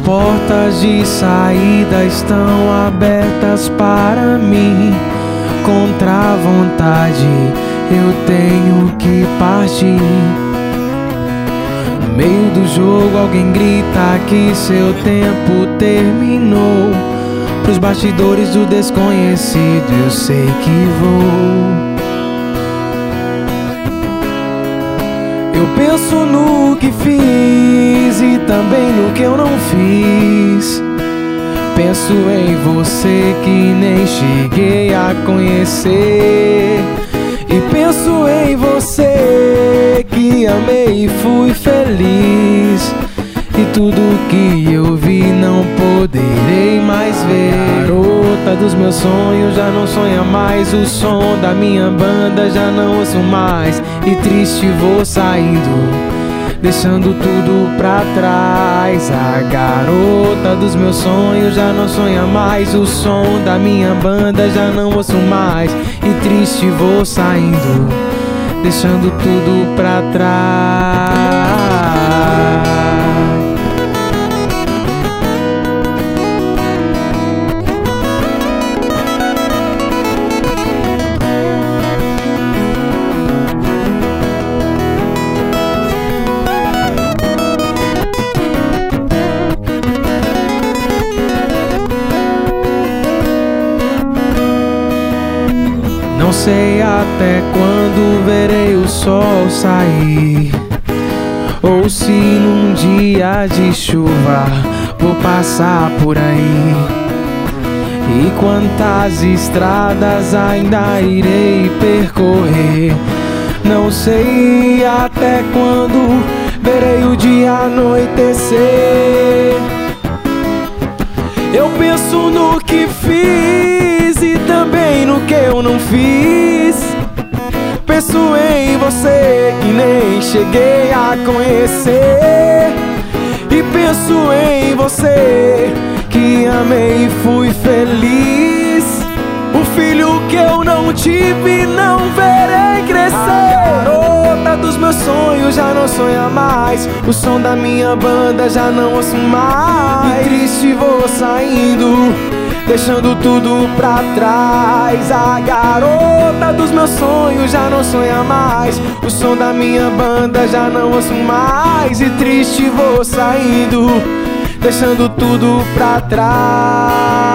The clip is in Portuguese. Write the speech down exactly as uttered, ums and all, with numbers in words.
portas de saída estão abertas para mim. Contra a vontade eu tenho que partir. No meio do jogo alguém grita que seu tempo terminou. Pros bastidores do desconhecido eu sei que vou. Eu penso no que fiz e também no que eu não fiz. Penso em você que nem cheguei a conhecer. E penso em você que amei e fui feliz. E tudo que eu vi não poderei mais ver. Garota dos meus sonhos já não sonha mais. O som da minha banda já não ouço mais. E triste vou saindo, deixando tudo pra trás. A garota dos meus sonhos já não sonha mais. O som da minha banda já não ouço mais. E triste vou saindo, deixando tudo pra trás. Não sei até quando verei o sol sair, ou se num dia de chuva vou passar por aí. E quantas estradas ainda irei percorrer. Não sei até quando verei o dia anoitecer. Eu penso no que fiz e também no que eu não fiz. Penso em você que nem cheguei a conhecer. E penso em você que amei e fui feliz. O filho que eu não tive não verei crescer. A garota dos meus sonhos já não sonha mais. O som da minha banda já não ouço mais. E triste vou saindo, deixando tudo pra trás. A garota dos meus sonhos já não sonha mais. O som da minha banda já não ouço mais. E triste vou saindo, deixando tudo pra trás.